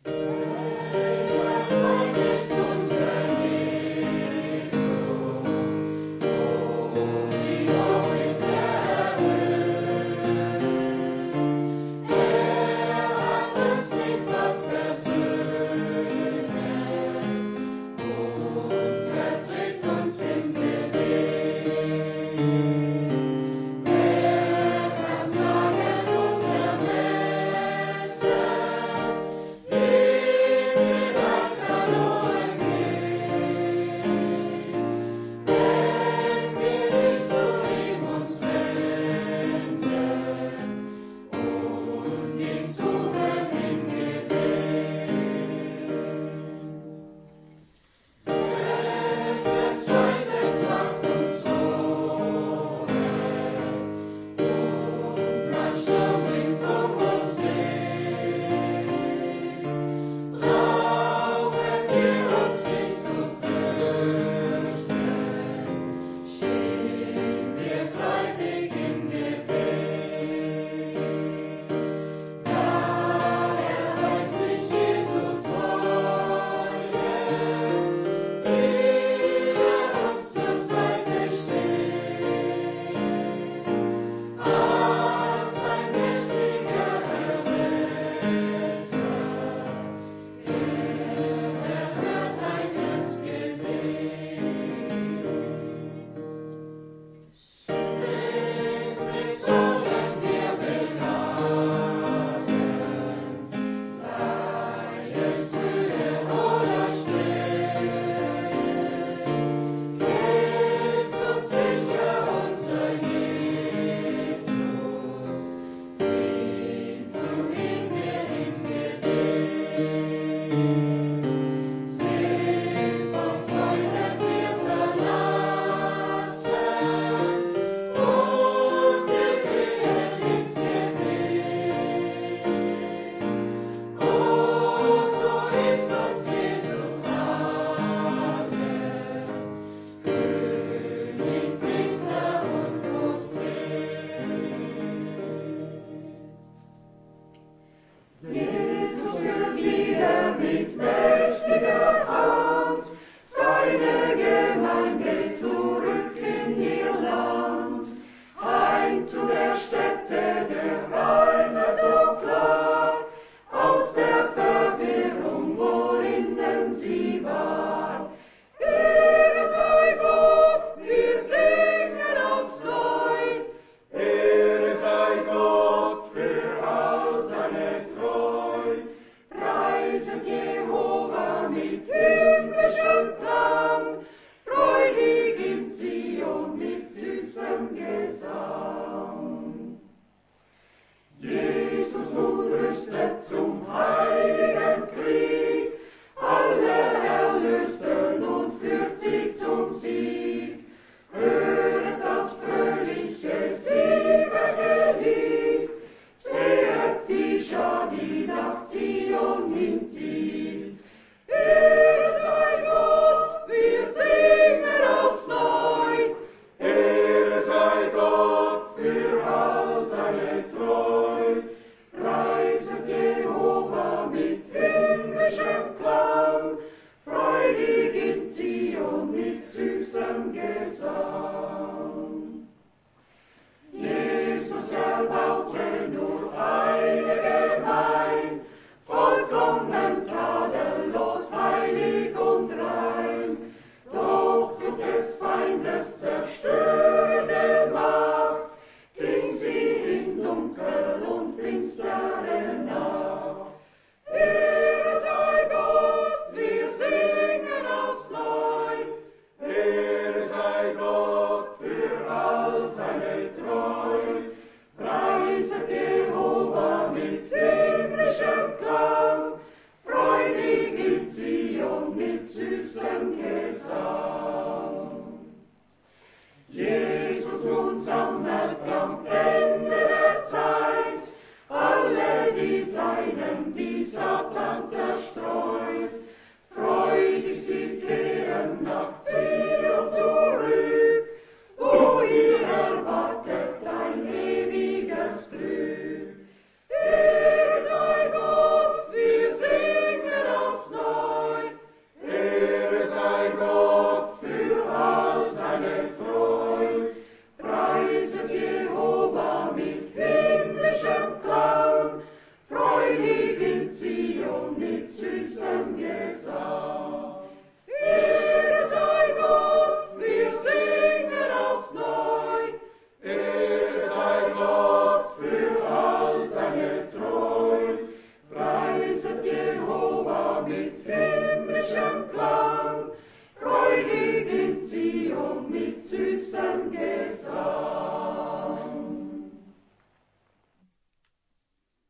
Wer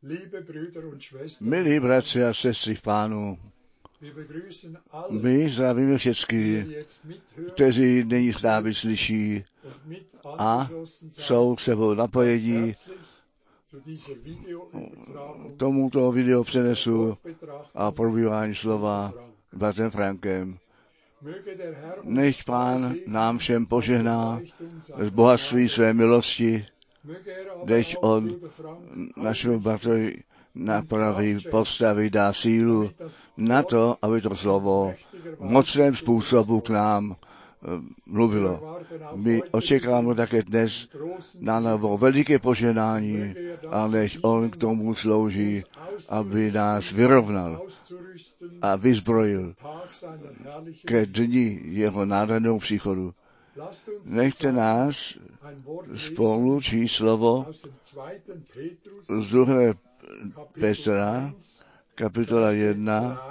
Milí bratři a sestry v Pánu, my zdravíme všechny, kteří nyní zprávy slyší a jsou sebou napojení tomuto video přenesu a probívání slova bratrem Frankem. Nech Pán nám všem požehná z bohatství své milosti, nech on našemu bratrovi napraví, postaví, dá sílu na to, aby to slovo v mocném způsobu k nám mluvilo. My očekáváme také dnes na novo veliké požehnání a než on k tomu slouží, aby nás vyrovnal a vyzbrojil ke dni jeho nádherného příchodu. Nechte nás spolu číst slovo z 2. Petra, kapitola 1,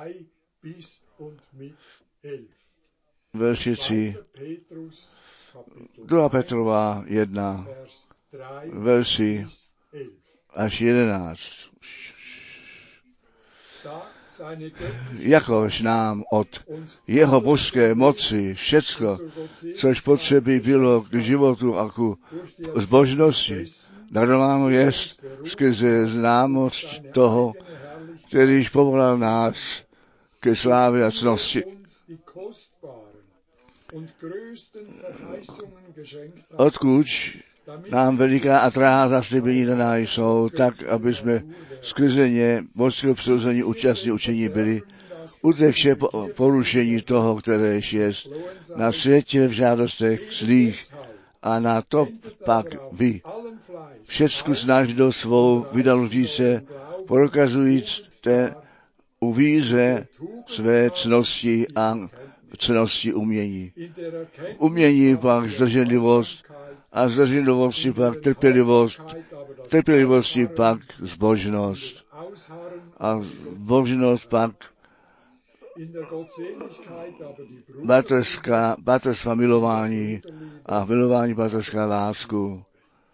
verši 3. 2. Petrova 1, verši až 11. Jakož nám od jeho božské moci všecko, což potřeby bylo k životu a ku zbožnosti, darováno jest skrze známost toho, kterýž povolal nás ke slávě a cnosti. Odkud nám veliká a drahá zaslíbení daná jsou, tak, aby jsme skrze ně božského přirození účastní učení byli, utekše porušení toho, které je na světě v žádostech zlých, a na to pak vy všecku snažil svou vydalutí se, prokazujíte u víře své cnosti a cnosti umění. Umění pak zdrženlivost a zdrženlivosti pak trpělivost, trpělivosti pak zbožnost a zbožnost pak bratrská milování a milování bratrská lásku.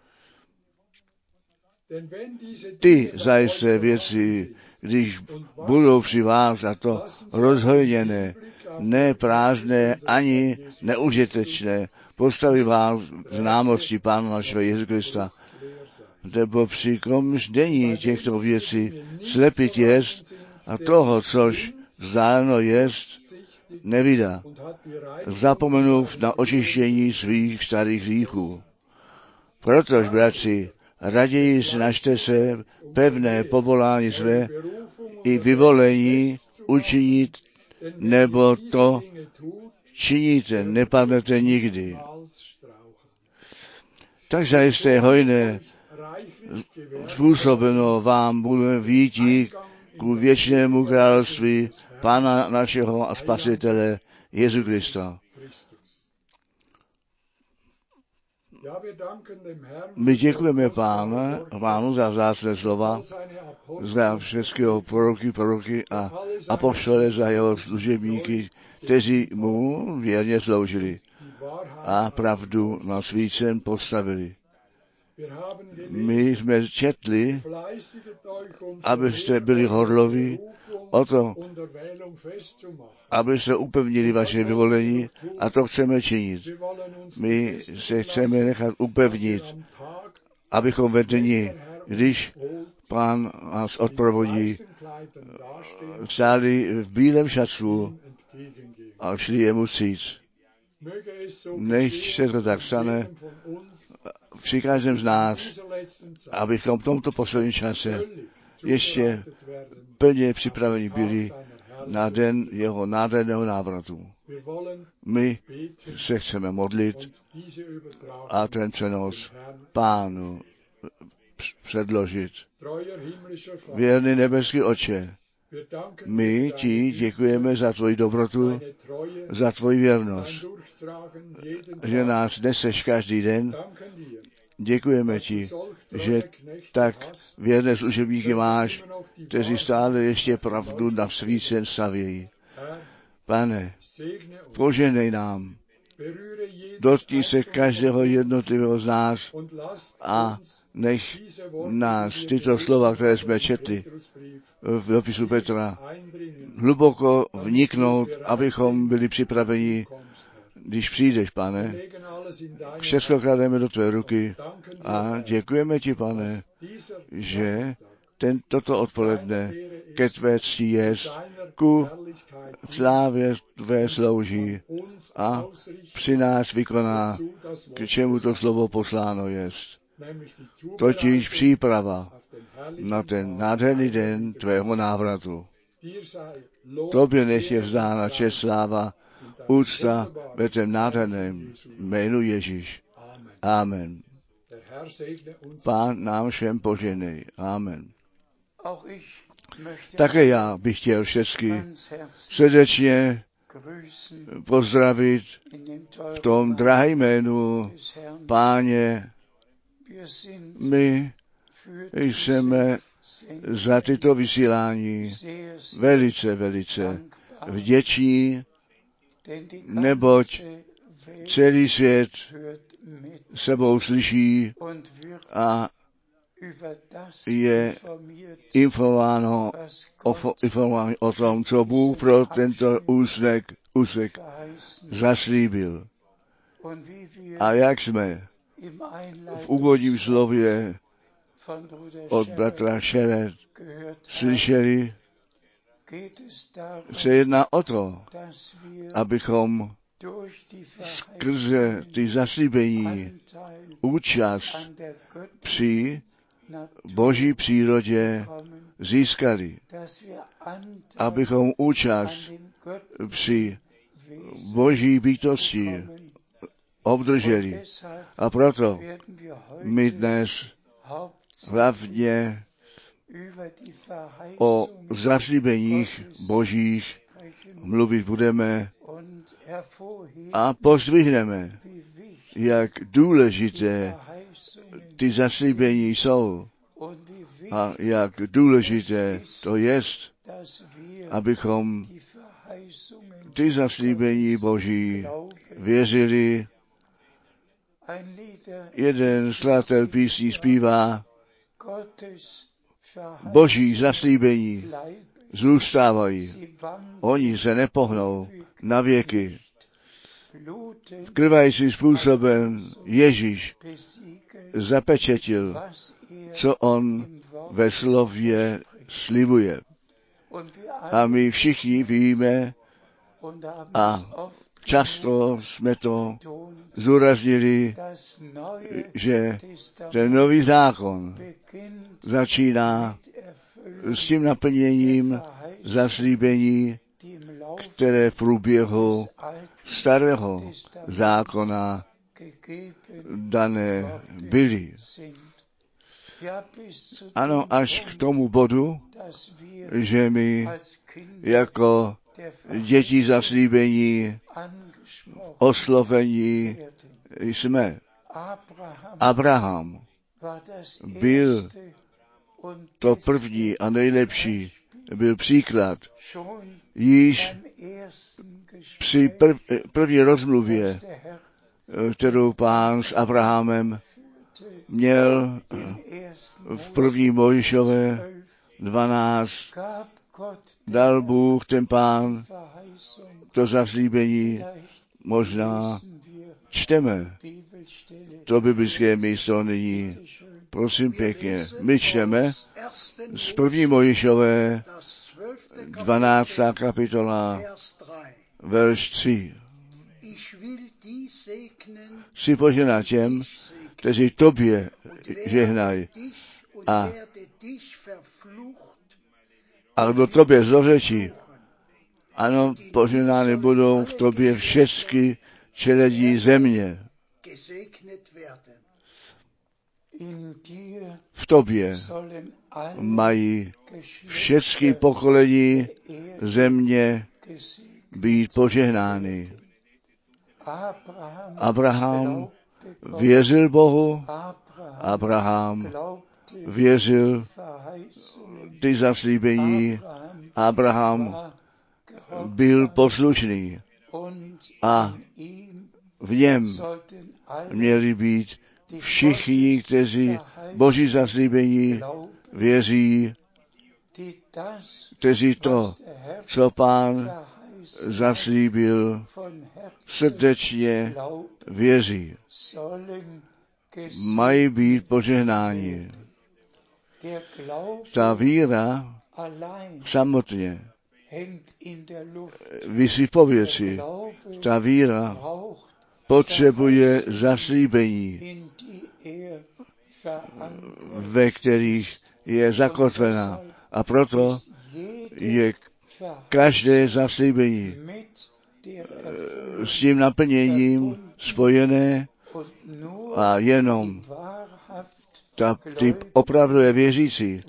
Ty zajisté věci, když budou při vás, a to rozhojněné, ne prázdné ani neužitečné, postaví vás známosti Pána našeho Jezu Krista, nebo při komždění těchto věcí slepit jest a toho, což vzdáleno jest, nevydá, zapomenув na očištění svých starých hříchů. Protož, bratři, raději snažte se pevné povolání své i vyvolení učinit, nebo to činíte, nepadnete nikdy. Takže jste hojné způsobeno vám bude výtí ku věčnému království Pána našeho a Spasitele Jezu Krista. My děkujeme Pánu za vzácné slova, za všechny proroky a apoštole, za jeho služebníky, kteří mu věrně sloužili a pravdu na svícen postavili. My jsme četli, abyste byli horloví o to, abyste upevnili vaše vyvolení, a to chceme činit. My se chceme nechat upevnit, abychom ve dni, když Pán nás odprovodí, stáli v bílém šatstvu a šli jemu vstříc. Nech se to tak stane při každém z nás, abychom v tomto posledním čase ještě plně připraveni byli na den jeho nádherného návratu. My se chceme modlit a ten přenos Pánu předložit. Věrný nebeský Otče, my ti děkujeme za tvoji dobrotu, za tvoji věrnost, že nás neseš každý den. Děkujeme ti, že tak věrné služebníky máš, kteří stále ještě pravdu na svícen stavějí. Pane, požehnej nám dotkni se každého jednotlivého z nás a nech nás tyto slova, které jsme četli v dopisu Petra, hluboko vniknout, abychom byli připraveni, když přijdeš, Pane. Všechno klademe do tvé ruky a děkujeme ti, Pane, že toto odpoledne ke tvé cti jest, ku slávě tvé slouží a při nás vykoná, k čemu to slovo posláno jest. Totiž příprava na ten nádherný den tvého návratu. Tobě nech je vzdána čest, sláva, úcta ve tvém nádherném jménu Ježíš. Amen. Pán nám všem požehnej. Amen. Také já bych chtěl všechny srdečně pozdravit v tom drahém jménu Páně. My jsme za tyto vysílání velice vděční, neboť celý svět sebou slyší a je informován o tom, co Bůh pro tento úsek zaslíbil. A jak jsme v úvodním slově od bratra Šeret slyšeli, se jedná o to, abychom skrze ty zaslíbení účast při Boží přírodě získali, abychom účast při Boží bytosti obdrželi. A proto my dnes hlavně o zaslíbeních Božích mluvit budeme a pozdvihneme, jak důležité ty zaslíbení jsou a jak důležité to jest, abychom ty zaslíbení Boží věřili. Jeden skladatel písní zpívá: Boží zaslíbení zůstávají, oni se nepohnou na věky. Vkrvajícím způsobem Ježíš zapečetil, co on ve slově slibuje. A my všichni víme a často jsme to zúraznili, že ten nový zákon začíná s tím naplněním zaslíbení, které v průběhu starého zákona dané byly. Ano, až k tomu bodu, že my jako děti zaslíbení, oslovení jsme. Abraham byl to první a nejlepší, byl příklad. Již při první rozmluvě, kterou Pán s Abrahamem měl v první Mojžíšové 12, dal Bůh ten Pán to zaslíbení. Možná čteme to biblické místo nyní. Prosím pěkně, my čteme z první Mojžíšové 12. kapitola, verš 3. Chci požehnat těm, kteří tobě žehnají a kdo tobě zlořečí. Ano, požehnány budou v tobě všechny čeledí země. V tobě mají všechny pokolení země být požehnány. Abraham věřil Bohu, Abraham věřil ty zaslíbení, Abraham byl poslušný a v něm měli být všichni, kteří Boží zaslíbení věří, kteří to, co Pán zaslíbil, srdečně věří. Mají být požehnáni. Ta víra samotně visí v povětří. Ta víra potřebuje zaslíbení, ve kterých je zakotvena. A proto je každé zaslíbení s tím naplněním spojené a jenom ty opravdové věřící,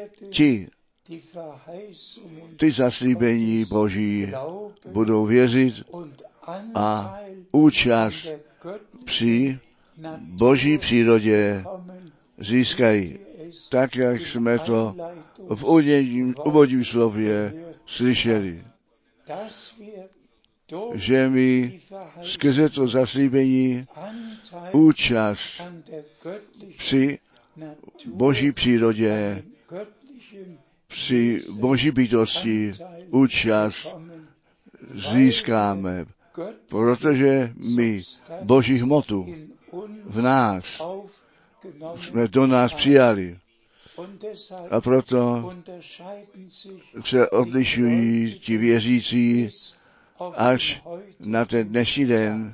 ty zaslíbení Boží budou věřit a účast při Boží přírodě získají. Tak, jak jsme to v úvodním slově slyšeli, že my skrze to zaslíbení účast při Boží přírodě, při Boží bytosti účast získáme, protože my Boží hmotu v nás jsme do nás přijali. A proto se odlišují ti věřící až na ten dnešní den.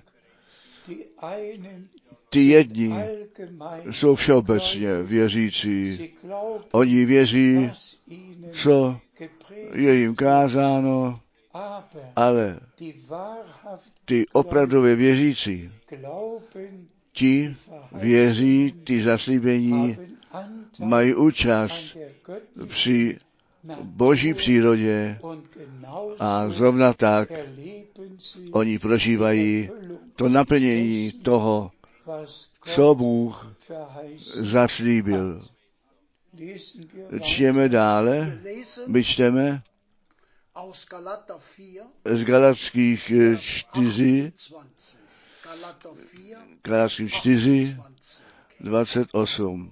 Ty jedni jsou všeobecně věřící. Oni věří, co je jim kázáno, ale ty opravdově věřící, ti věří, ty zaslíbení, mají účast při Boží přírodě a zrovna tak oni prožívají to naplnění toho, co Bůh zaslíbil. Čteme dále, my čteme z Galatských 4, 28.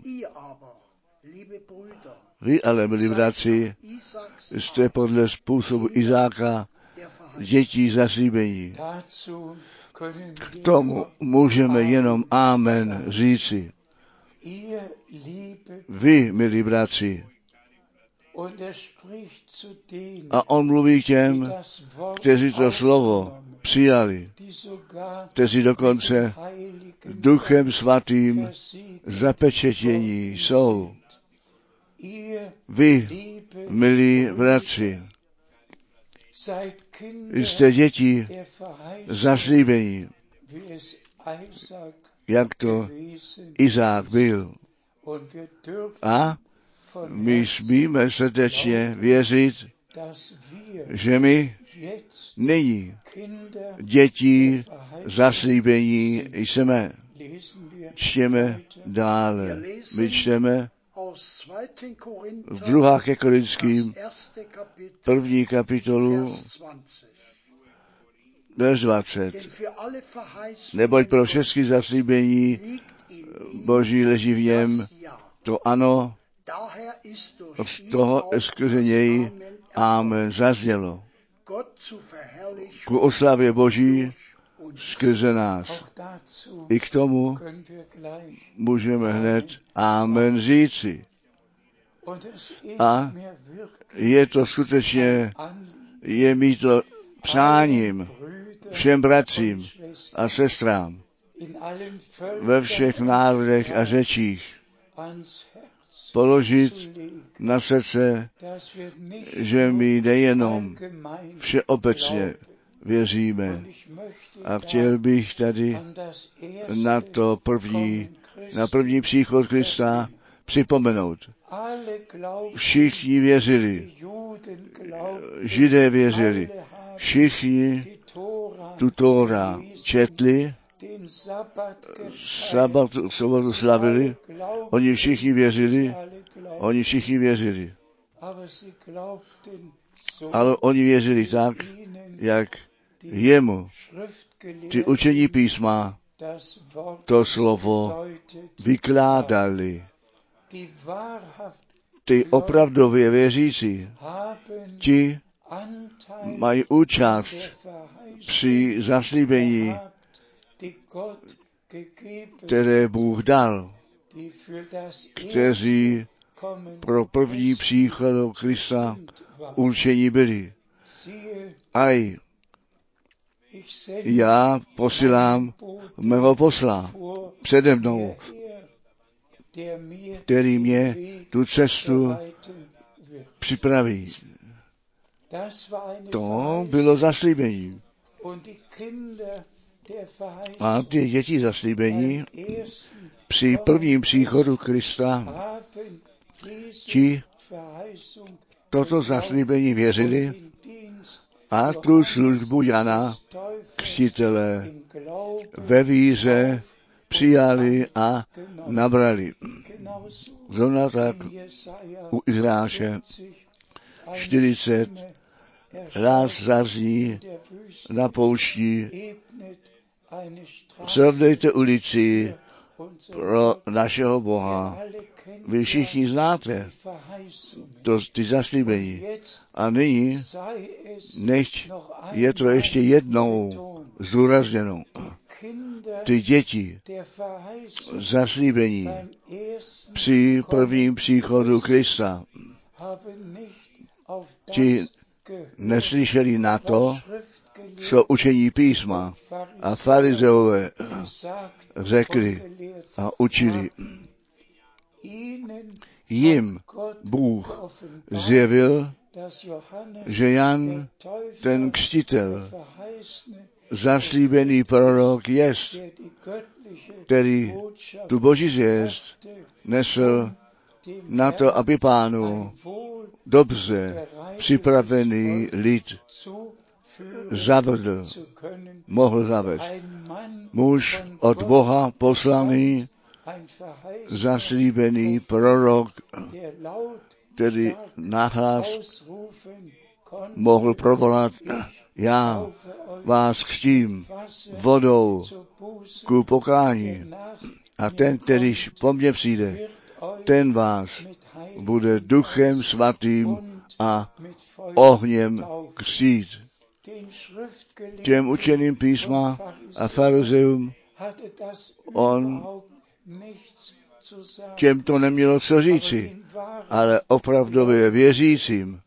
Vy ale, milí bratři, jste podle způsobu Izáka dětí zaslíbení. K tomu můžeme jenom amen říci. Vy, milí bratři, a on mluví k těm, kteří to slovo přijali, kteří dokonce Duchem Svatým zapečetění jsou. Vy, milí bratři, jste děti zaslíbení, jak to Izák byl. A my smíme srdečně věřit, že my nyní děti zaslíbení jsme. Čteme dále. My čteme z 2. ke Korinským 1. kapitolu verš 20. Neboť pro všechny zaslíbení Boží leží v něm to ano, z toho skrze něj amen zaznělo. Ku oslavě Boží skrze nás. I k tomu můžeme hned amen říci. A je to skutečně, je mi to přáním všem bratřím a sestrám ve všech národech a řečích položit na srdce, že my nejenom všeobecně věříme. A chtěl bych tady na první příchod Krista připomenout. Všichni věřili, Židé věřili, všichni tu Tóra četli, sobotu slavili, oni všichni věřili. Ale oni věřili tak, jak jemu ty učení písma to slovo vykládali. Ty opravdově věřící, ti mají účast při zaslíbení, které Bůh dal, kteří pro první příchod Krista určení byli. Aj já posílám mého posla přede mnou, který mě tu cestu připraví. To bylo zaslíbení. A ty děti zaslíbení při prvním příchodu Krista, ti toto zaslíbení věřili a tu službu Jana Křtitele ve víře přijali a nabrali. Zrovna tak u Izraše 40 ráz zaří na poušti, srovnejte ulici pro našeho Boha. Vy všichni znáte ty zaslíbení. A nyní, nechť je to ještě jednou zdůrazněno. Ty děti zaslíbení při prvním příchodu Krista, ti neslyšeli na to, co učení písma a farizeové řekli a učili. Jim Bůh zjevil, že Jan, ten křtitel, zaslíbený prorok jest, který tu boží zvěst nesl na to, aby Pánu dobře připravený lid mohl zavést. Muž od Boha poslaný, zaslíbený prorok, který nahlas mohl provolat: já vás křtím vodou ku pokání a ten, kterýž po mně přijde, ten vás bude duchem svatým a ohněm křtít. Těm učeným písma a farizeům těm to nemělo co říci, ale opravdově věřícím,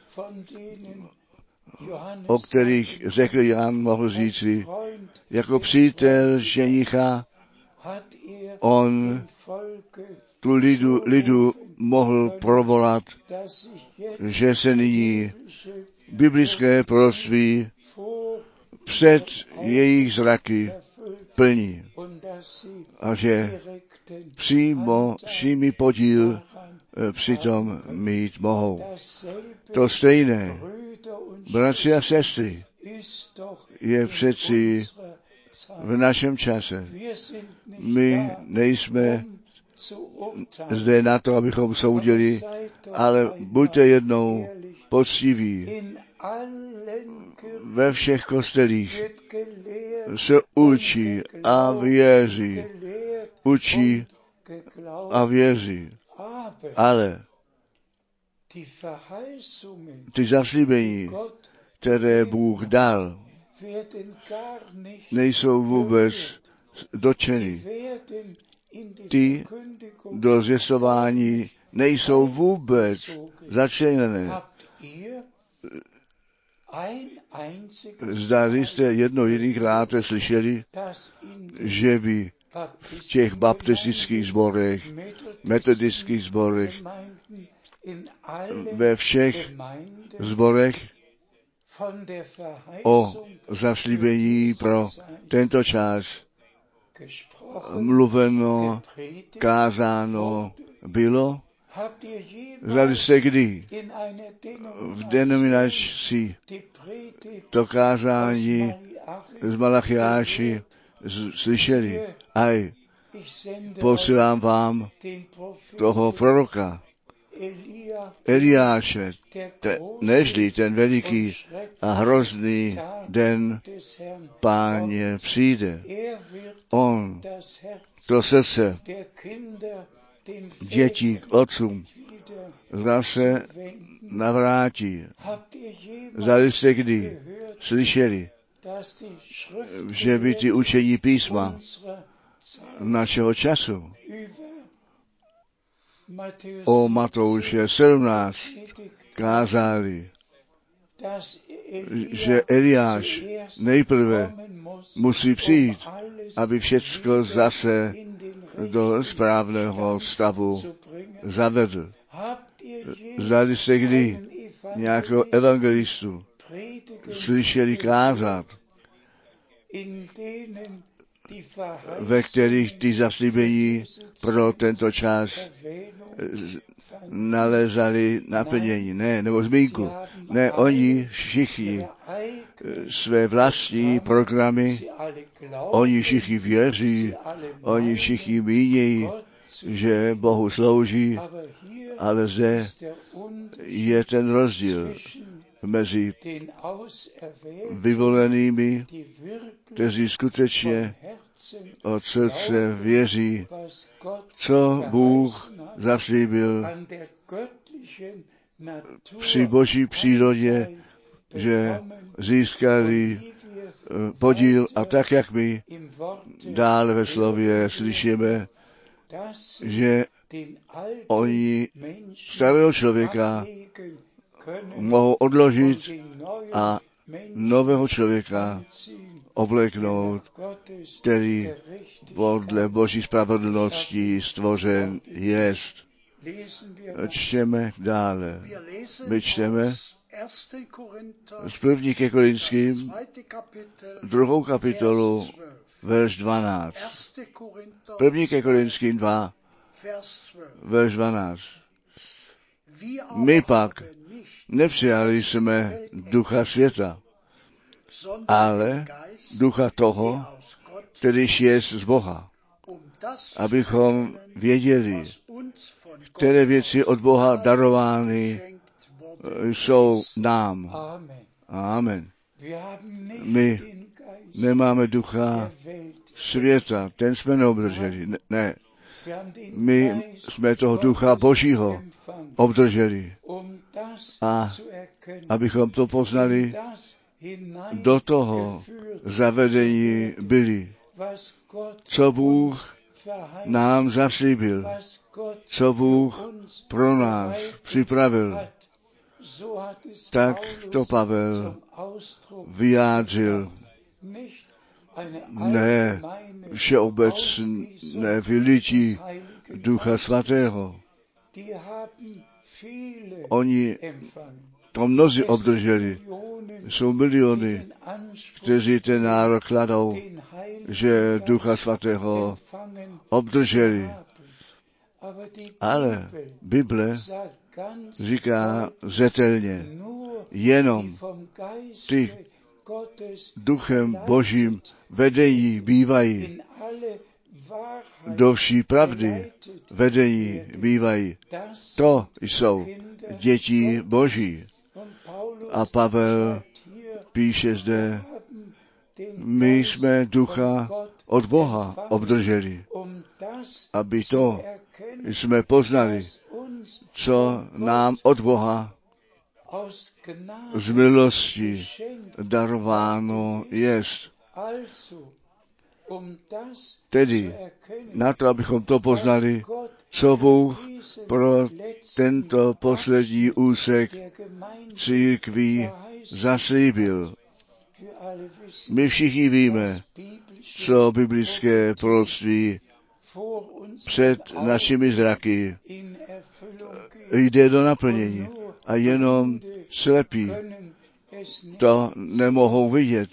o kterých řekl Jan, mohl říci, jako přítel ženicha, on tu lidu mohl provolat, že se nyní biblické proroctví před jejich zraky plní a že přímý podíl přitom mít mohou. To stejné, bratři a sestry, je přeci v našem čase. My nejsme zde na to, abychom soudili, ale buďte jednou poctiví. Ve všech kostelích se učí a věří. Učí a věří. Ale ty zaslíbení, které Bůh dal, nejsou vůbec dotčeny. Ty do zvěstování nejsou vůbec začleněné. Zda jste jedinkrát slyšeli, že by v těch baptistických sborech, metodistických sborech, ve všech sborech o zaslíbení pro tento čas mluveno, kázáno bylo? Zdali jste kdy v denominaci to kázání z Malachiáši slyšeli? Aj, posílám vám toho proroka. Eliáše, nežli ten veliký a hrozný den Páně přijde. On to srdce dětí k otcům zase navrátí. Zdali jste kdy slyšeli, že by ty učení písma našeho času o Matouše 17 kázali, že Eliáš nejprve musí přijít, aby všecko zase do správného stavu zavedl. Zdali jste kdy nějakého evangelistu slyšeli kázat, ve kterých ty zaslíbení pro tento čas nalezali naplnění, ne, nebo zmínku. Ne, oni všichni své vlastní programy, oni všichni věří, oni všichni mínějí, že Bohu slouží, ale zde je ten rozdíl mezi vyvolenými, kteří skutečně od srdce věří, co Bůh zaslíbil při boží přírodě, že získali podíl, a tak, jak my dále ve slově slyšíme, že oni starého člověka mohou odložit a nového člověka obleknout, který podle boží spravedlnosti stvořen jest. Čteme dále. My čteme z 1. ke Korinským 2. kapitolu, verš 12. 1. ke Korinským 2, verš 12. My pak nepřijali jsme ducha světa, ale ducha toho, kterýž je z Boha, abychom věděli, které věci od Boha darovány jsou nám. Amen. My nemáme ducha světa, ten jsme neobdrželi. Ne. My jsme toho ducha Božího obdrželi. A abychom to poznali, do toho zavedení byli. Co Bůh nám zaslíbil, co Bůh pro nás připravil, tak to Pavel vyjádřil. Ne všeobecné vylití Ducha Svatého. Oni to mnozí obdrželi. Jsou miliony, kteří ten nárok kladou, že Ducha Svatého obdrželi. Ale Bible říká zřetelně, jenom ty Duchem Božím vedení bývají, do vší pravdy vedení bývají. To jsou děti Boží. A Pavel píše zde, my jsme ducha od Boha obdrželi, aby to jsme poznali, co nám od Boha z milosti darováno jest. Tedy na to, abychom to poznali, co Bůh pro tento poslední úsek církví zaslíbil. My všichni víme, co biblické proroctví před našimi zraky jde do naplnění a jenom slepí to nemohou vidět.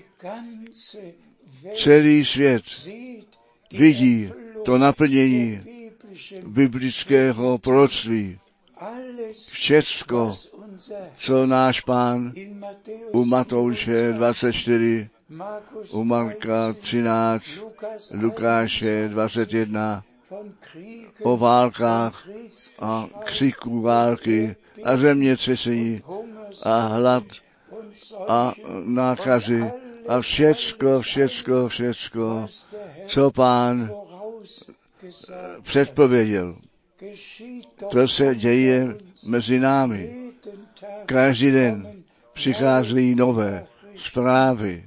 Celý svět vidí to naplnění biblického proroctví. Všecko, co náš Pán u Matouše 24, u Marka 13, Lukáše 21, o válkách a křiků války a zemětřesení a hlad a nákazy a všecko, co Pán předpověděl. To se děje mezi námi. Každý den přicházejí nové zprávy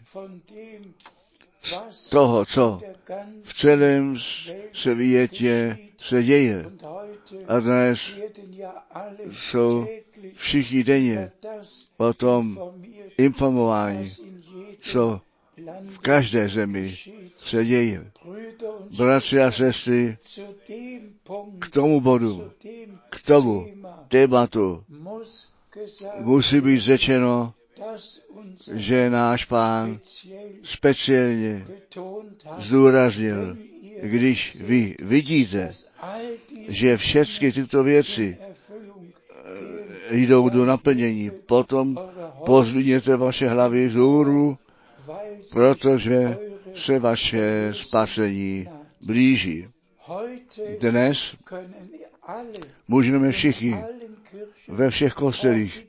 z toho, co v celém světě se děje. A dnes jsou všichni denně o tom informováni, co v každé zemi se děje. Bratři a sestry, k tomu bodu, k tomu tématu musí být řečeno, že náš Pán speciálně zdůraznil, když vy vidíte, že všechny tyto věci jdou do naplnění, potom pozdvihněte vaše hlavy vzhůru, protože se vaše spasení blíží. Dnes můžeme všichni ve všech kostelích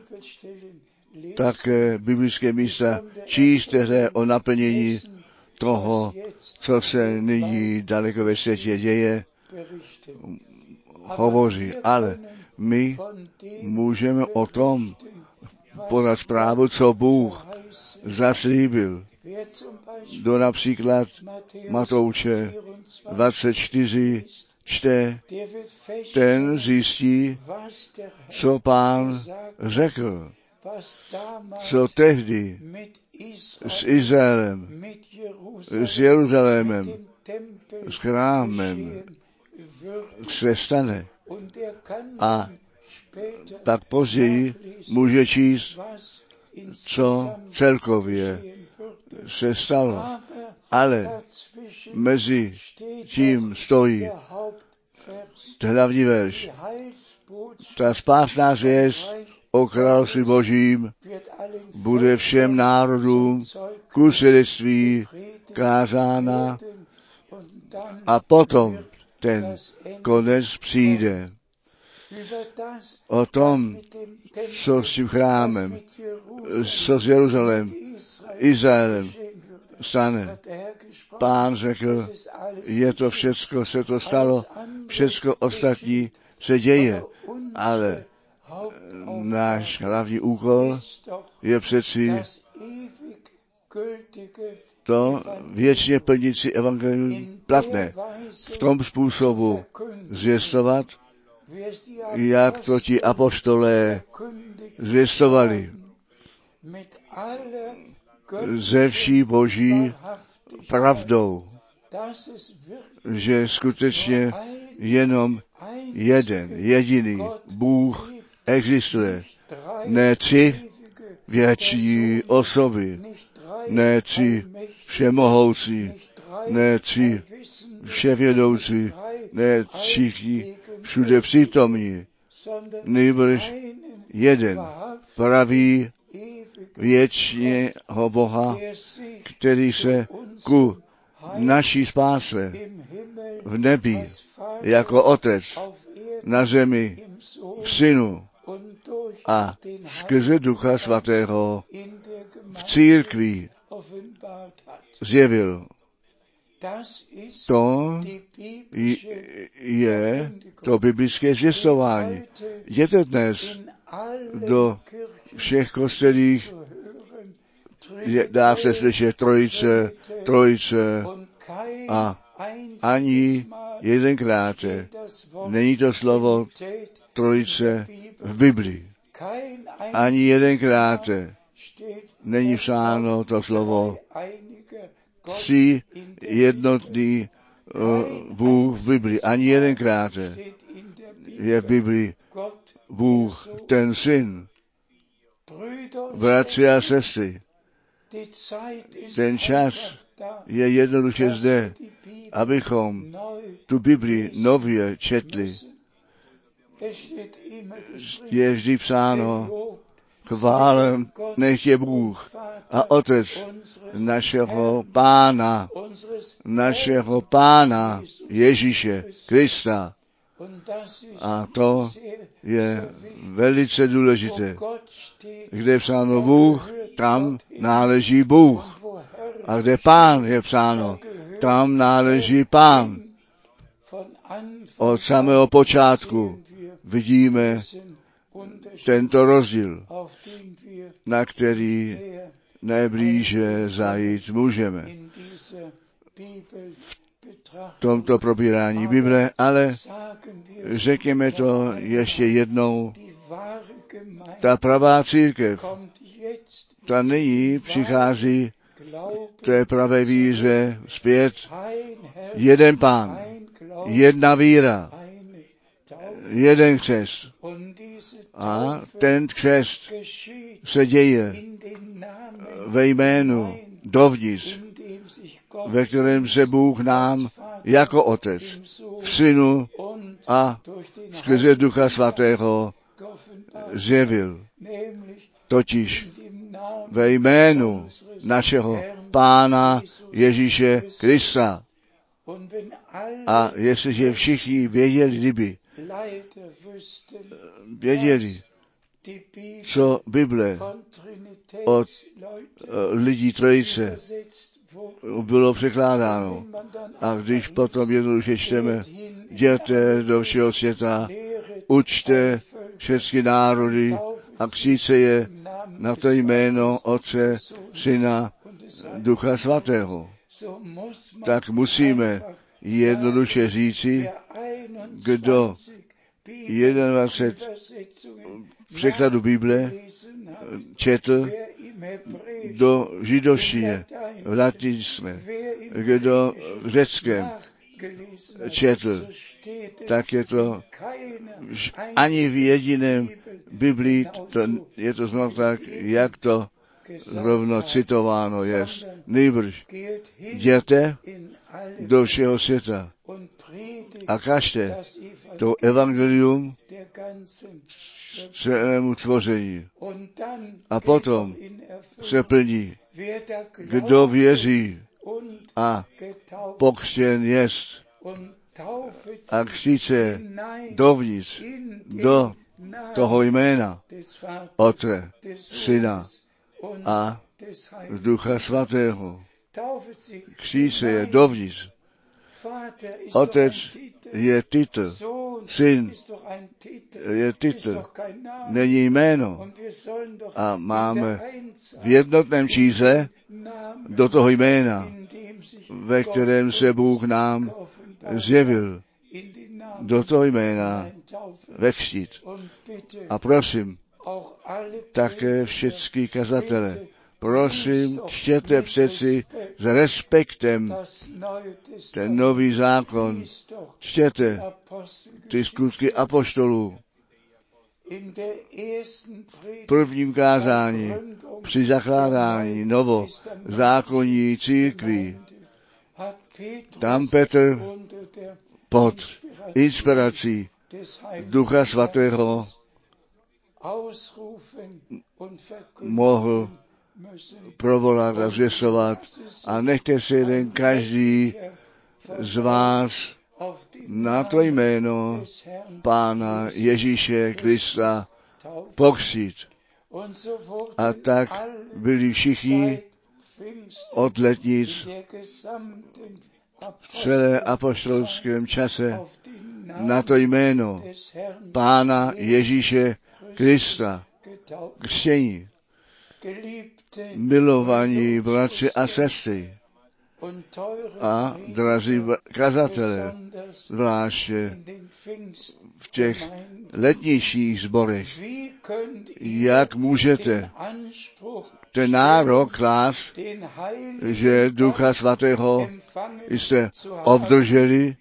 také biblické místa číst, které o naplnění toho, co se nyní daleko ve světě děje, hovoří. Ale my můžeme o tom podat zprávu, co Bůh zaslíbil. Do například Matouše 24 čte, ten zjistí, co Pán řekl, co tehdy s Izraelem, s Jeruzalémem, s chrámem se stane. A tak později může číst, co celkově se stalo. Ale mezi tím stojí hlavní verš. Ta spásná zvěst o království Božím bude všem národům ku svědectví kázána a potom ten konec přijde. O tom, co s tím chrámem, co s Jeruzalém, Izraelem stane. Pán řekl, je to všecko, se to stalo, všecko ostatní se děje, ale náš hlavní úkol je přeci to věčně plnící evangelium platné. V tom způsobu zvěstovat, jak to ti apoštolé zvěstovali. Ze vší boží pravdou, že skutečně jenom jeden, jediný Bůh existuje. Ne tři věční osoby, ne tři všemohoucí, ne tři vševědoucí, ne všichni všude přítomní, nýbrž jeden pravý věčného Boha, který se ku naší spáse v nebi jako Otec na zemi v Synu a skrze Ducha Svatého v církvi zjevil. To je to biblické zvěstování. Jděte dnes do všech kostelích, dá se slyšet trojice a ani jedenkrát není to slovo trojice v Biblii. Ani jedenkrát není psáno to slovo tři jednotný Bůh v Biblii. Ani jedenkrát je v Biblii Bůh ten Syn. Bratři a sestry, ten čas je jednoduše zde, abychom tu Biblii nově četli. Je vždy psáno, chválen nech je Bůh a Otec našeho Pána Ježíše Krista. A to je velice důležité. Kde je psáno Bůh, tam náleží Bůh. A kde Pán je psáno, tam náleží Pán. Od samého počátku vidíme tento rozdíl, na který nejblíže zajít můžeme v tomto probírání Bible, ale řekněme to ještě jednou, ta pravá církev, ta nyní přichází k té pravé víře zpět. Jeden Pán, jedna víra, jeden křest. A ten křest se děje ve jménu dovnitř, ve kterém se Bůh nám jako Otec v Synu a skrze Ducha Svatého zjevil. Totiž ve jménu našeho Pána Ježíše Krista. A jestliže všichni věděli, kdyby věděli, co Bible od lidí trojice bylo překládáno. A když potom jednoduše čteme, jděte do všeho světa, učte všechny národy a křtíte je na to jméno Otce, Syna, Ducha Svatého, tak musíme jednoduše říci, kdo 21 překladu Bible četl do židovštině, v latinštině, kdo v řeckém četl, tak je to ani v jediném Biblii, je to znovu tak, jak to rovno citováno je. Nejbrž jděte do všeho světa a kažte to evangelium celému tvoření. A potom se plní, kdo věří a pokřtěn jest a křtíce dovnitř do toho jména Otce, Syna a Ducha Svatého. Křtíce je dovnitř. Otec je titul, Syn je titul, není jméno. A máme v jednotném čísle do toho jména, ve kterém se Bůh nám zjevil, do toho jména vekřtít. A prosím, také všechny kazatele, prosím, čtěte přeci s respektem ten nový zákon. Čtěte ty skutky apoštolů. V prvním kázání při zakládání novozákonní církví tam Petr pod inspirací Ducha Svatého mohl provolat a zvěstovat a nechte se jeden každý z vás na to jméno Pána Ježíše Krista pokřtít. A tak byli všichni od letnic v celé apoštolském čase na to jméno Pána Ježíše Krista křtění. Milovaní bratři a sestry a drazí kazatelé, zvláště v těch letnějších sborech, jak můžete ten nárok klást, že Ducha Svatého jste obdrželi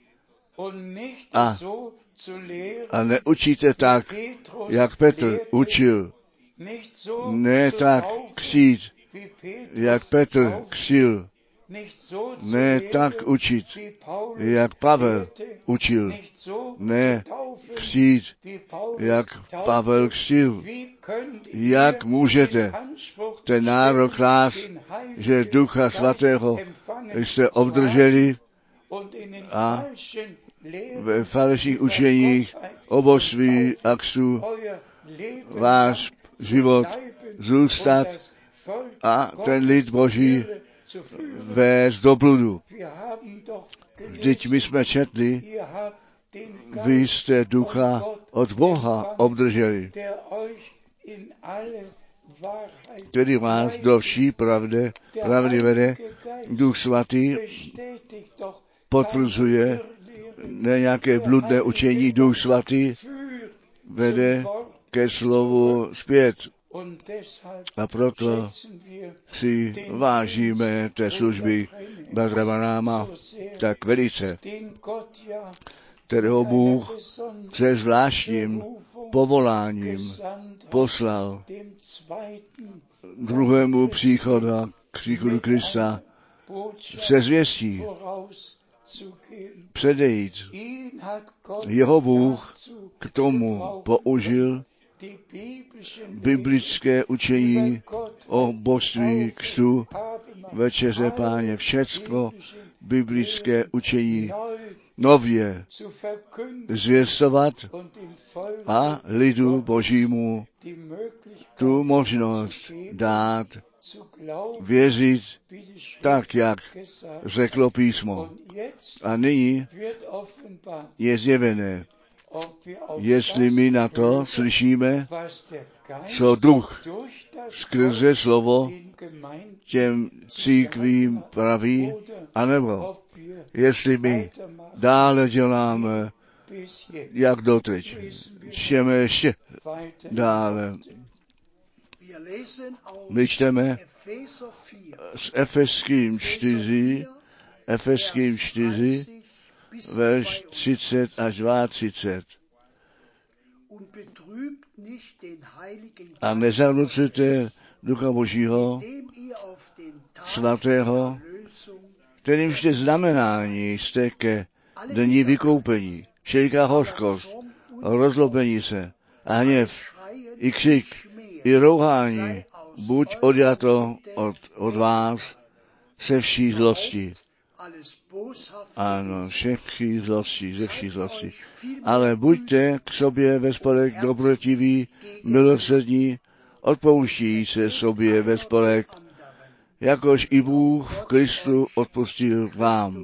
a neučíte tak, jak Petr učil. Ne tak křtít, jak Petr křtil. Ne tak učit, jak Pavel učil. Ne křtít, jak Pavel křtil. Jak můžete ten nárok klást, že Ducha Svatého jste obdrželi a ve falešných učeních o božství a křtu váš život zůstat a ten lid Boží vést do bludu. Vždyť my jsme četli, vy jste ducha od Boha obdrželi, který vás do vší pravdy vede. Duch svatý potvrzuje ne nějaké bludné učení, Duch svatý vede ke slovu zpět. A proto si vážíme té služby bratra Branhama tak velice, kterého Bůh se zvláštním povoláním poslal druhému příchodu Krista se zvěstí předejít. Jeho Bůh k tomu použil biblické učení o božství křtu, večeře Páně, všecko biblické učení nově zvěstovat a lidu Božímu tu možnost dát věřit tak, jak řeklo písmo. A nyní je zjevené, jestli my na to slyšíme, co duch skrze slovo těm církvím praví, anebo jestli my dále děláme, jak doteď. Čteme ještě dále. My čteme s Efeským 4, verš 30 až 32. A nezavnucujte Ducha Božího, svatého, kterým jste znamenání jste ke dní vykoupení. Všeliká hořkost, rozlobení se a hněv, i křik, i rouhání, buď odjato od vás se vší zlosti. Ano, ze vší zlosti. Ale buďte k sobě ve spolek dobretiví, milosrdní, odpouští se sobě ve spolek, jakož i Bůh v Kristu odpustil vám.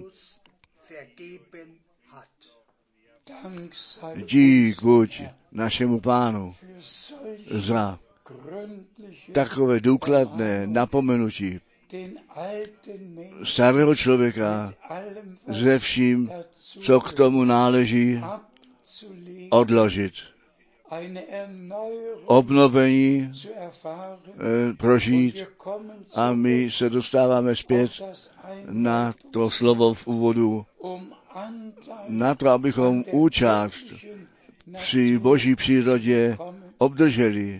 Dík buď našemu Pánu za takové důkladné napomenutí starého člověka ze vším, co k tomu náleží, odložit. Obnovení prožít a my se dostáváme zpět na to slovo v úvodu, na to, abychom účast při Boží přírodě obdrželi.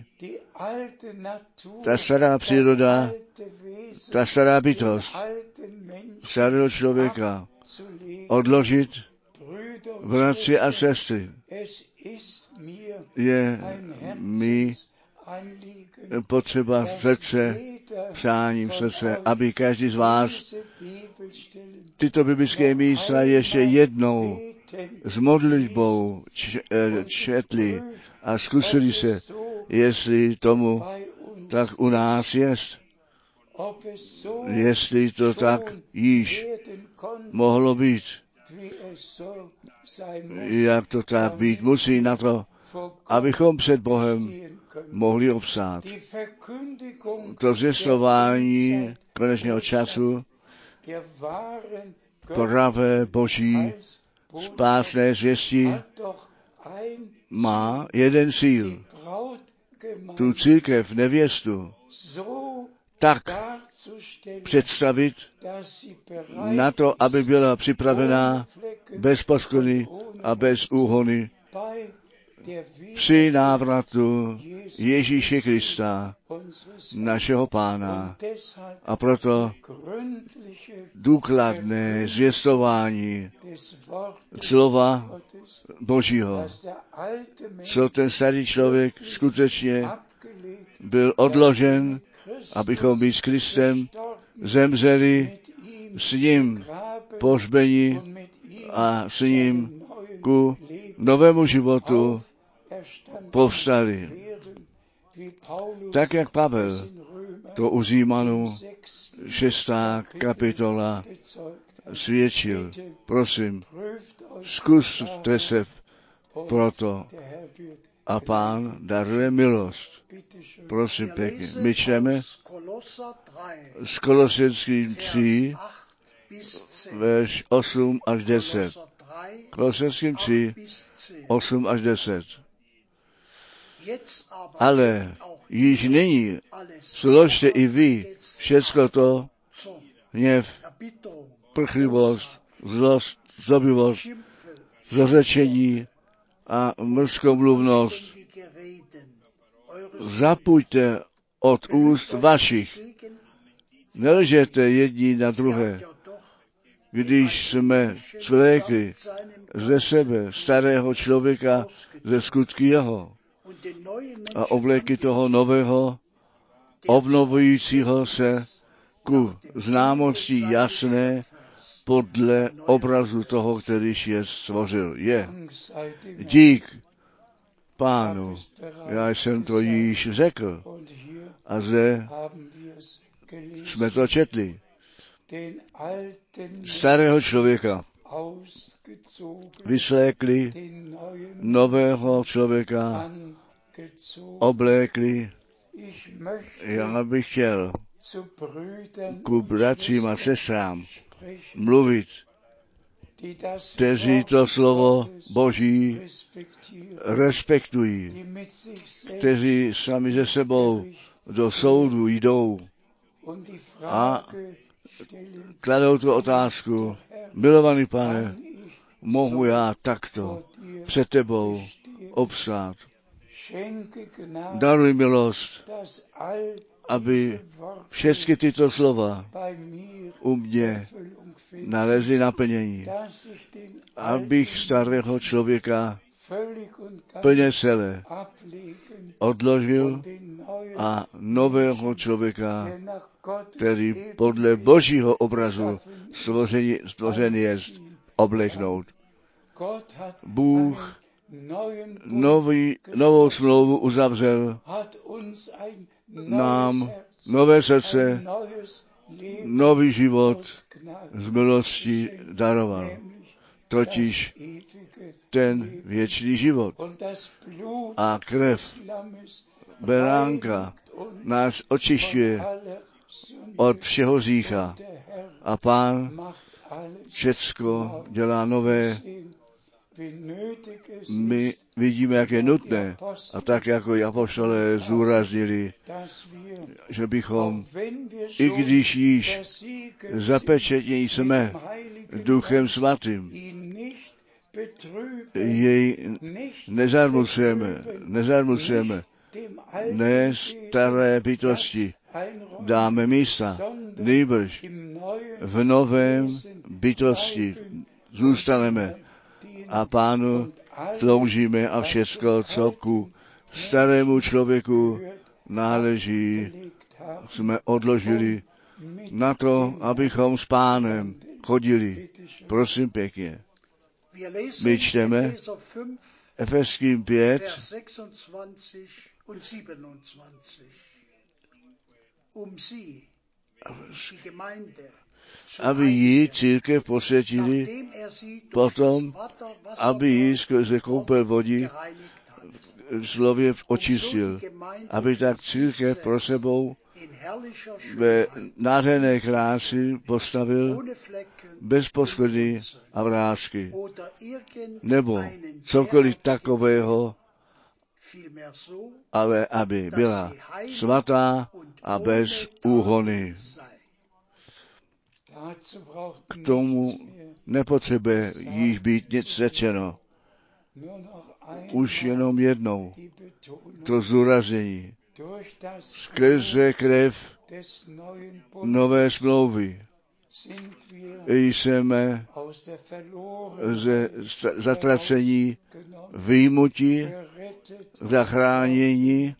Ta stará příroda, ta stará bytost starého člověka odložit, bratři a sestry, je mi potřeba srdce, přáním srdce, aby každý z vás tyto biblické místa ještě jednou s modlitbou četli a zkusili se, jestli tomu tak u nás jest. Jestli to tak již mohlo být, jak to tak být musí na to, abychom před Bohem mohli obstát. To zvěstování konečného času, pravé Boží spásné zvěstí má jeden cíl. Tu církev, nevěstu, tak představit na to, aby byla připravená bez paskody a bez úhony při návratu Ježíše Krista, našeho Pána. A proto důkladné zvěstování slova Božího, co ten starý člověk skutečně byl odložen, abychom být s Kristem zemřeli, s ním pohřbeni a s ním ku novému životu povstali. Tak, jak Pavel to u Římanů 6. kapitola svědčil. Prosím, zkuste se proto a Pán daruje milost. Prosím pěkně. My čteme z Kolosenským 3, verš 8 až 10. Kolosenským 3, 8 až 10. Ale již nyní složte i vy všecko to, hněv, prchlivost, zlost, zlobivost, zlořečení a mrzkomluvnost. Zapujte od úst vašich. Nelžete jedni na druhé, když jsme svlékli ze sebe starého člověka ze skutky jeho a obléky toho nového, obnovujícího se ku známosti jasné podle obrazu toho, kterýž je stvořil. Je. Dík Pánu, já jsem to již řekl a zde jsme to četli. Starého člověka vyslékli, nového člověka oblékli. Já bych chtěl ku bratřím a sestrám mluvit, kteří to slovo Boží respektují, kteří sami ze sebou do soudu jdou a kladou tu otázku, milovaný Pane, mohu já takto před tebou obstát. Daruj milost, aby všechny tyto slova u mě nalezly naplnění, abych starého člověka plně celé odložil a nového člověka, který podle Božího obrazu stvořený je, obleknout. Bůh novou smlouvu uzavřel, nám nové srdce, nový život z milosti daroval, totiž ten věčný život. A krev beránka nás očišťuje od všeho hřícha a Pán všecko dělá nové. My vidíme, jak je nutné, a tak jako i apoštolé zdůraznili, že bychom, i když již zapečetěni jsme Duchem Svatým, jej nezarmucujeme, ne staré bytosti dáme místa, nýbrž v novém bytosti zůstaneme a Pánu sloužíme a všecko, co ku starému člověku náleží, jsme odložili na to, abychom s Pánem chodili. Prosím pěkně. My čteme Efeským 5, aby ji církev posvětili, potom, aby ji skrze koupel vody v slově očistil, aby tak církev pro sebou ve nádherné krásy postavil bez poskvrny a vrásky, nebo cokoliv takového, ale aby byla svatá a bez úhony. K tomu nepotřebuje již být nic řečeno. Už jenom jednou to zdůraznění. Skrze krev nové smlouvy jsme ze zatracení vyjmutí, zachránění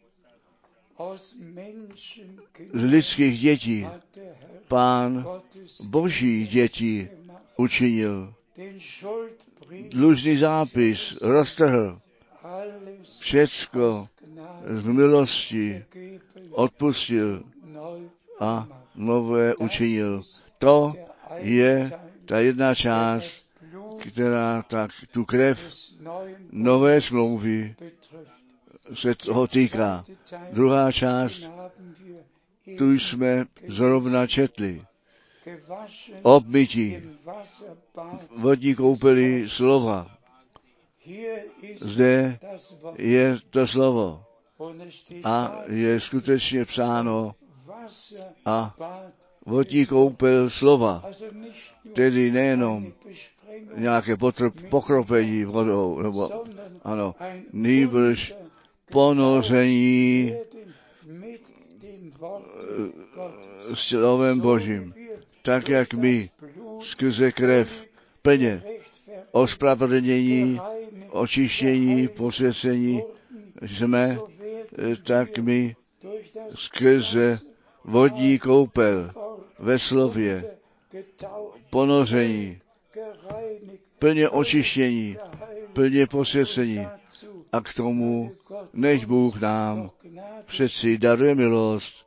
z lidských dětí. Pán Boží děti učinil. dlužný zápis roztrhl, všecko z milosti odpustil a nové učinil. To je ta jedna část, která tak tu krev nové smlouvy se toho týká. Druhá část, tu jsme zrovna četli. Obmytí vodní koupeli slova. Zde je to slovo a je skutečně psáno a vodní koupel slova, tedy nejenom nějaké pokropení vodou, nebo ano, nýbrž ponoření slovem Božím, tak jak my skrze krev plně ospravedlnění, očištění, posvěcení jsme, tak my skrze vodní koupel ve slově ponoření, plně očištění, plně posvěcení a k tomu, než Bůh nám přeci daruje milost,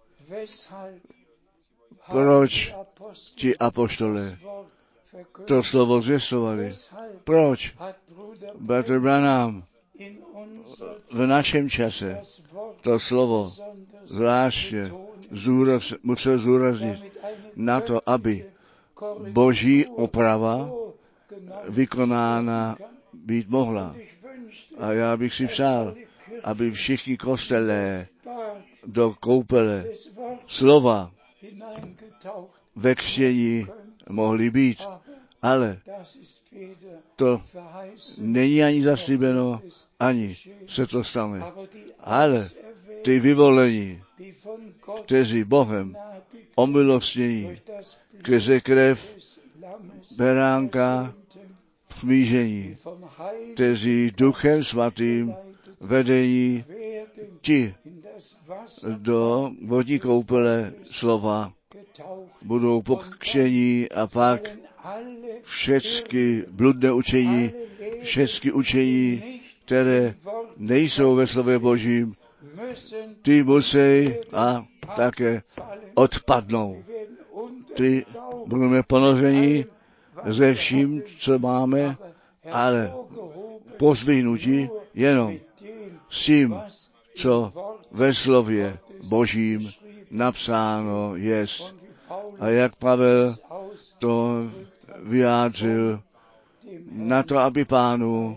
proč ti apoštole to slovo zvěstovali? Proč? Bratr Branham v našem čase to slovo zvláště musel zdůraznit na to, aby Boží oprava vykonána být mohla. A já bych si přál, aby všichni kostelé do koupele slova ve křtění mohli být. Ale to není ani zaslíbeno, ani se to stane. Ale ty vyvolení, kteří Bohem omilostnění skrze krev beránka smíření, kteří Duchem Svatým vedení ti do vodní koupele slova budou pokřtění a pak všechny bludné učení, všechny učení, které nejsou ve slově Božím, ty musí a také odpadnou. Ty budeme ponoření ze vším, co máme, ale pozvihnutí jenom s tím, co ve slově Božím napsáno jest. A jak Pavel to vyjádřil, na to, aby Pánu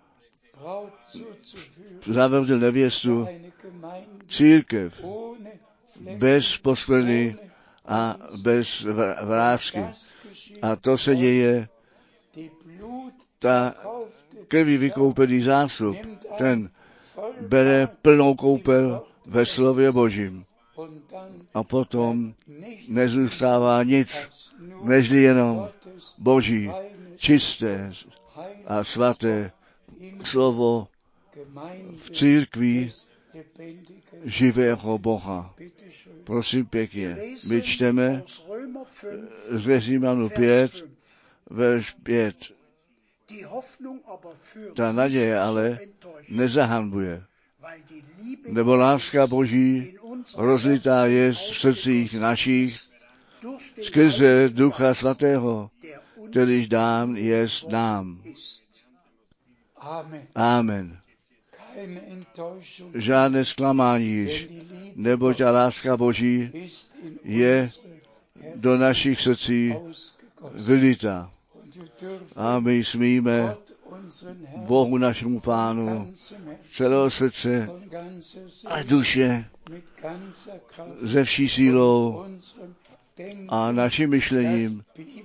zavedl nevěstu, církev bez poskvrny a bez vrásky. A to se děje, ta krví vykoupený zástup, ten bere plnou koupel ve slově Božím. A potom nezůstává nic, nežli jenom Boží, čisté a svaté slovo v církvi živého Boha. Prosím pěkně, my čteme z Římanů 5, verš 5. Ta naděje ale nezahanbuje, nebo láska Boží rozlitá je v srdcích našich skrze Ducha Svatého, který dán je nám. Amen. Žádné zklamání již, neboť ta láska Boží je do našich srdcí vylita. A my smíme Bohu našemu Pánu celého srdce a duše ze vší sílou a naším myšlením,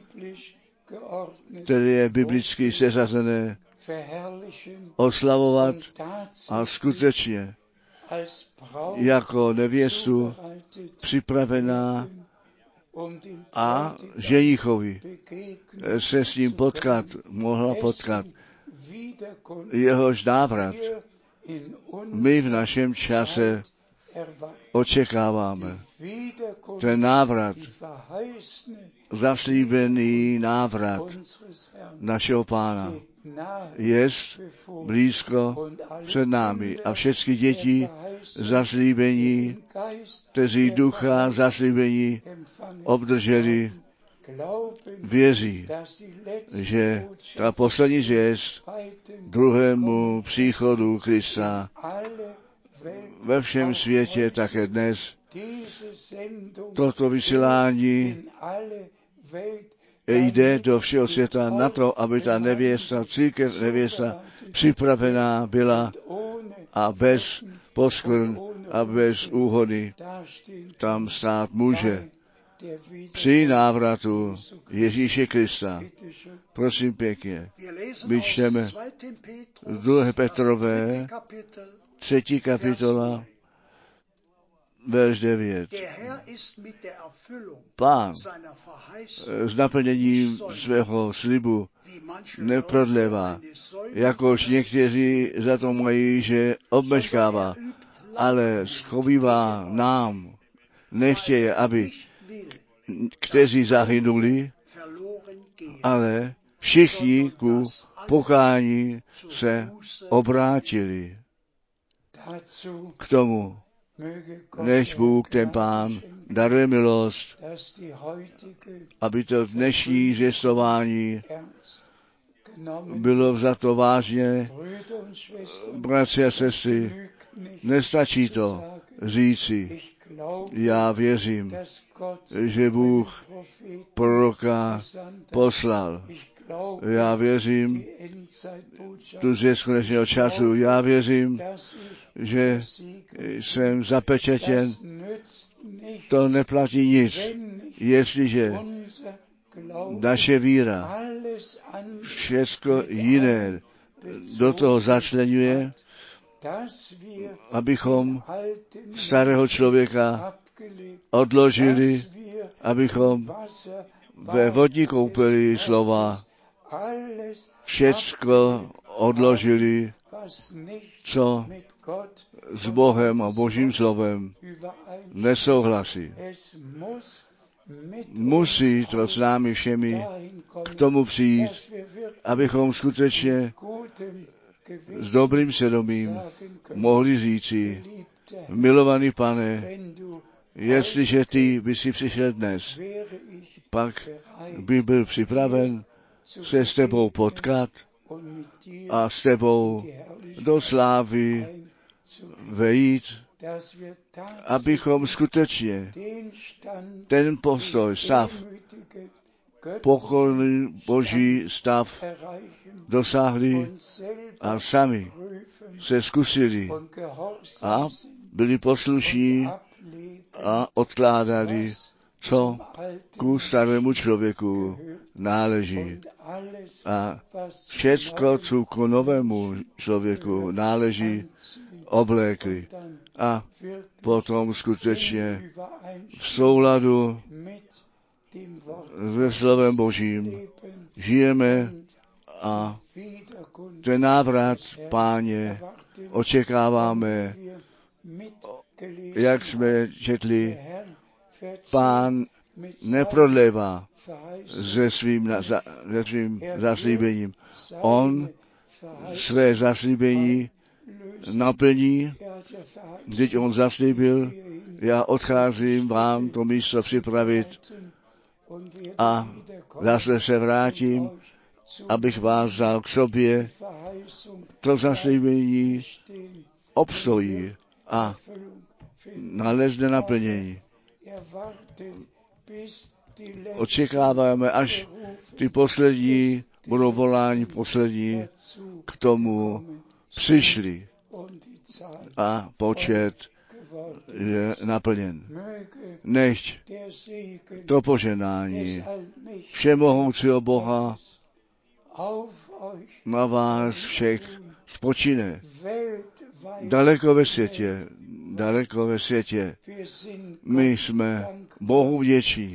které je biblicky seřazené, oslavovat a skutečně jako nevěstu připravená a ženichovi se s ním mohla potkat. Jehož návrat my v našem čase očekáváme. Ten návrat, zaslíbený návrat našeho Pána je blízko před námi a všechny děti zaslíbení, kteří ducha zaslíbení obdrželi, věří, že ta poslední zvěst druhému příchodu Krista ve všem světě také dnes toto vysílání jde do všeho světa na to, aby ta nevěsta, církev nevěsta připravená byla a bez poskvrn a bez úhony tam stát může. Při návratu Ježíše Krista. Prosím pěkně. My čteme 2. Petrové 3. kapitola, verš 9. Pán s naplněním svého slibu neprodlévá, jakož někteří za to mají, že obmeškává, ale schovívá nám, nechtěje, aby kteří zahynuli, ale všichni ku pokání se obrátili. K tomu nech Bůh, ten Pán, daruje milost, aby to dnešní zvěstování bylo vzato vážně. Bratři a sestry, nestačí to říci, já věřím, že Bůh proroka poslal. Já věřím tu zvěst konečného času. Já věřím, že jsem zapečetěn. To neplatí nic, jestliže naše víra všecko jiné do toho začleňuje, abychom starého člověka odložili, abychom ve vodní koupeli slova všecko odložili, co s Bohem a Božím slovem nesouhlasí. Musí to s námi všemi k tomu přijít, abychom skutečně s dobrým svědomím mohli říci, milovaný Pane, jestliže ty by si přišel dnes, pak by byl připraven se s tebou potkat a s tebou do slávy vejít, abychom skutečně ten postoj, stav, pokorný Boží stav dosáhli a sami se zkusili a byli poslušní a odkládali, co ku starému člověku náleží. A všecko, co ku novému člověku náleží, oblékli. A potom skutečně v souladu se slovem Božím žijeme a ten návrat Páně očekáváme, jak jsme četli, Pán neprodlévá se svým zaslíbením. On své zaslíbení naplní, když on zaslíbil, já odcházím vám to místo připravit a zase se vrátím, abych vás vzal k sobě. To zaslíbení obstojí a nalezne naplnění. Očekáváme, až ty poslední budou voláni poslední k tomu přišli a počet je naplněn. Nechť to poženání všemohoucího Boha na vás všech spočine. Daleko ve světě. My jsme Bohu vděční,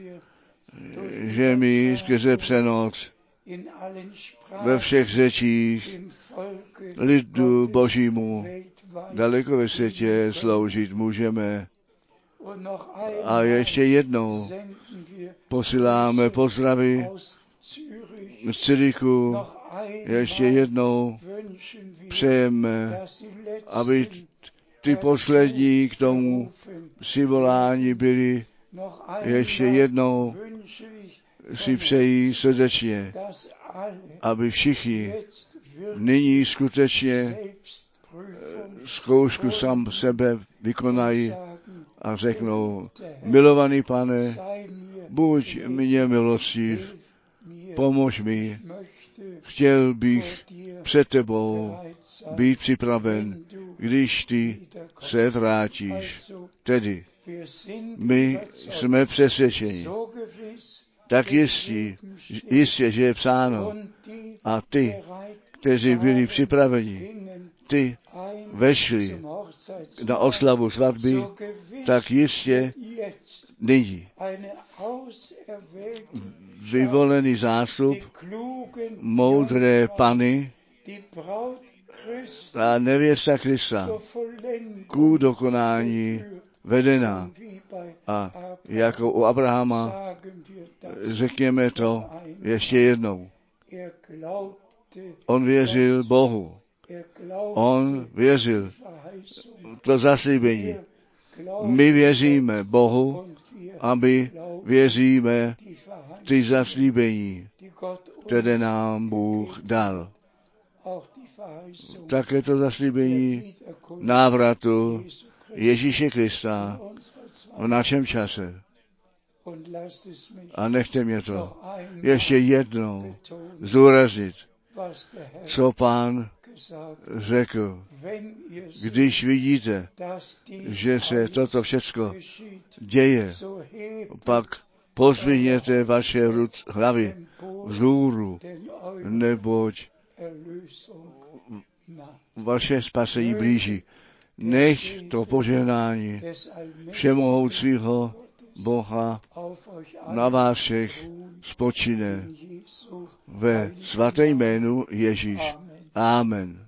že my skrze přenoc ve všech řečích lidu Božímu daleko ve světě sloužit můžeme. A ještě jednou posíláme pozdravy z Cyrichu. Ještě jednou přejeme, aby ty poslední k tomu přivolání byli. Ještě jednou si přejí srdečně, aby všichni nyní skutečně zkoušku sám sebe vykonají a řeknou: milovaný Pane, buď mě milostiv, pomož mi, chtěl bych před tebou být připraven, když ty se vrátíš. Tedy my jsme přesvědčeni, tak jistě, že je psáno, a ty, kteří byli připraveni, ty vešli na oslavu svatby, tak jistě nyní vyvolený zástup moudré Panny a nevěsta Krista ku dokonání vedená. A jako u Abrahama řekněme to ještě jednou. On věřil Bohu. On věřil to zaslíbení. My věříme Bohu a my věříme ty zaslíbení, které nám Bůh dal. Také to zaslíbení návratu Ježíše Krista v našem čase. A nechte mě to ještě jednou zdůraznit, co Pán řekl. Když vidíte, že se toto všecko děje, pak pozdvihněte vaše hlavy vzhůru, neboť vaše spasení blíží. Nech to požehnání všemohoucího Boha na vás všech spočine ve svatém jménu Ježíš. Amen.